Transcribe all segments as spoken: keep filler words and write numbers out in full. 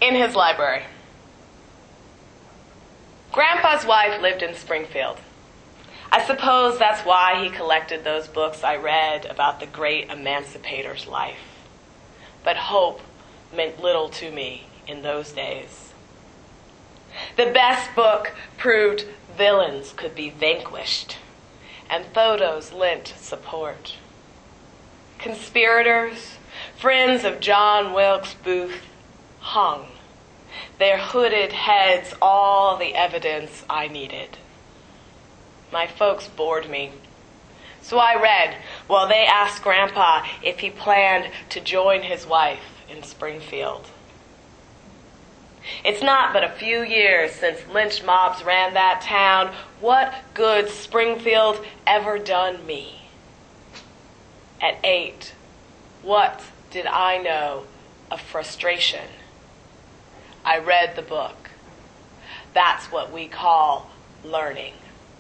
in his library. Grandpa's wife lived in Springfield. I suppose that's why he collected those books I read about the great emancipator's life. But hope meant little to me in those days. The best book proved villains could be vanquished, and photos lent support. Conspirators, friends of John Wilkes Booth, hung, their hooded heads all the evidence I needed. My folks bored me, so I read while they asked Grandpa if he planned to join his wife in Springfield. It's not but a few years since lynch mobs ran that town. What good Springfield ever done me? At eight, what did I know of frustration? I read the book. That's what we call learning.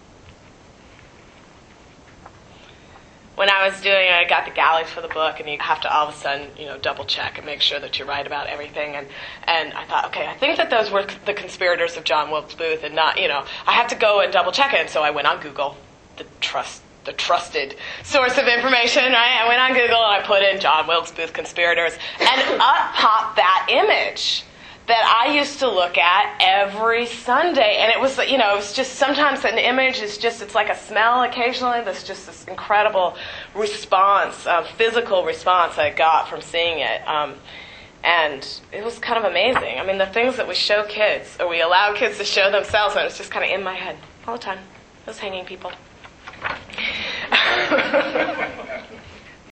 When I was doing it, I got the galleys for the book, and you have to all of a sudden, you know, double check and make sure that you're right about everything. And, and I thought, okay, I think that those were the conspirators of John Wilkes Booth, and not, you know, I have to go and double check it. And so I went on Google, the trust, the trusted source of information, right? I went on Google and I put in John Wilkes Booth conspirators, and up popped that image that I used to look at every Sunday. And it was, you know, it was just, sometimes an image is just, it's like a smell occasionally. There's just this incredible response, uh, physical response I got from seeing it. Um, and it was kind of amazing. I mean, the things that we show kids, or we allow kids to show themselves, and it was just kind of in my head all the time. Those hanging people.